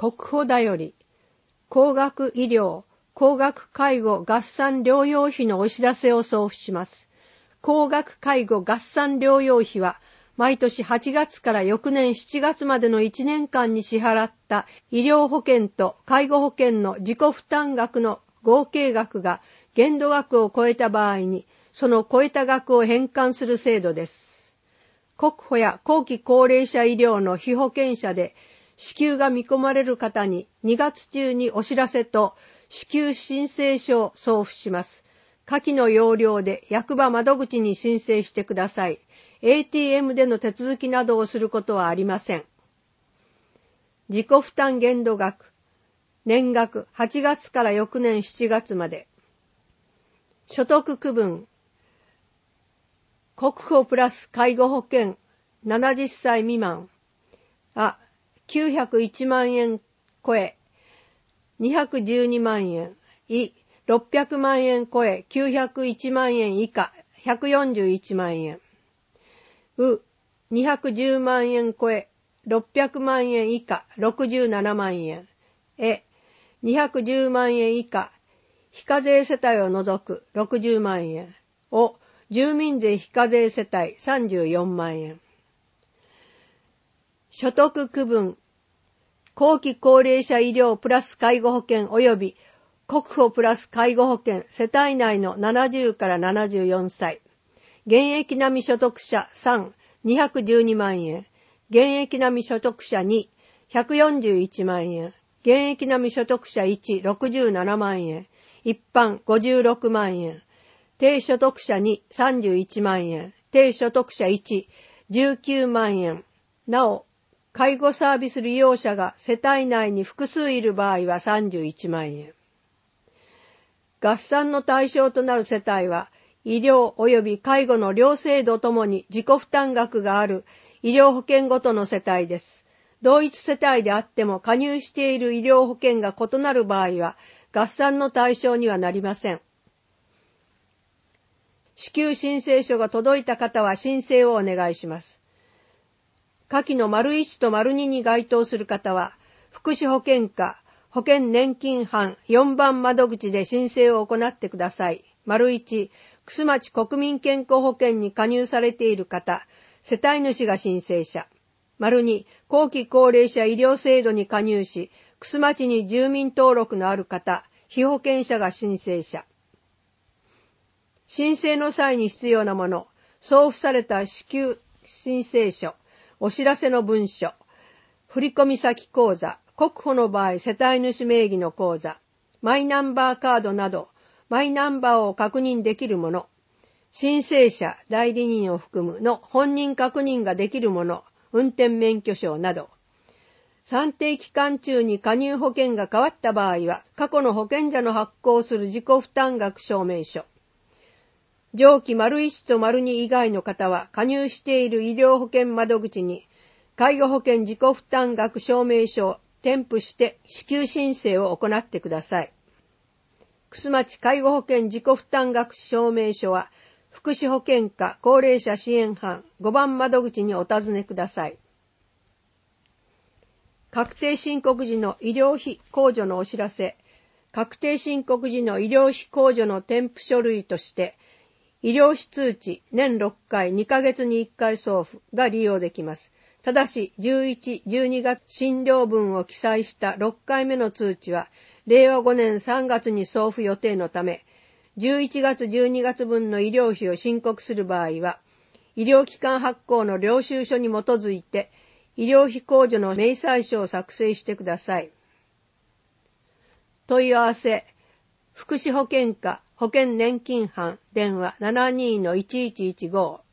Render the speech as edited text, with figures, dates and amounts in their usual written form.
国保だより、高額医療、高額介護合算療養費のお知らせを送付します。高額介護合算療養費は、毎年8月から翌年7月までの1年間に支払った医療保険と介護保険の自己負担額の合計額が限度額を超えた場合に、その超えた額を返還する制度です。国保や後期高齢者医療の被保険者で支給が見込まれる方に2月中にお知らせと支給申請書を送付します。下記の要領で役場窓口に申請してください。ATM での手続きなどをすることはありません。自己負担限度額、年額8月から翌年7月まで。所得区分、国保プラス介護保険70歳未満、901万円超え、212万円、600万円超え、901万円以下、141万円。210万円超え、600万円以下、67万円。210万円以下、非課税世帯を除く60万円。住民税非課税世帯34万円。所得区分、後期高齢者医療プラス介護保険及び国保プラス介護保険世帯内の70から74歳。現役並み所得者3、212万円。現役並み所得者2、141万円。現役並み所得者1、67万円。一般56万円。低所得者2、31万円。低所得者1、19万円。なお、介護サービス利用者が世帯内に複数いる場合は31万円。合算の対象となる世帯は、医療及び介護の両制度ともに自己負担額がある医療保険ごとの世帯です。同一世帯であっても加入している医療保険が異なる場合は、合算の対象にはなりません。支給申請書が届いた方は申請をお願いします。下記の丸1と丸2に該当する方は、福祉保険課保険年金班4番窓口で申請を行ってください。丸1、玖珠町国民健康保険に加入されている方、世帯主が申請者。丸2、後期高齢者医療制度に加入し、玖珠町に住民登録のある方、被保険者が申請者。申請の際に必要なもの、送付された支給申請書、お知らせの文書、振込先口座、国保の場合世帯主名義の口座、マイナンバーカードなど、マイナンバーを確認できるもの、申請者、代理人を含むの本人確認ができるもの、運転免許証など、算定期間中に加入保険が変わった場合は、過去の保険者の発行する自己負担額証明書。上記丸1と丸2以外の方は、加入している医療保険窓口に、介護保険自己負担額証明書を添付して支給申請を行ってください。玖珠町介護保険自己負担額証明書は、福祉保険課高齢者支援班5番窓口にお尋ねください。確定申告時の医療費控除のお知らせ。確定申告時の医療費控除の添付書類として、医療費通知年6回2ヶ月に1回送付が利用できます。ただし11、12月診療分を記載した6回目の通知は、令和5年3月に送付予定のため、11月12月分の医療費を申告する場合は、医療機関発行の領収書に基づいて、医療費控除の明細書を作成してください。問い合わせ、福祉保険課保険年金班電話 72-1115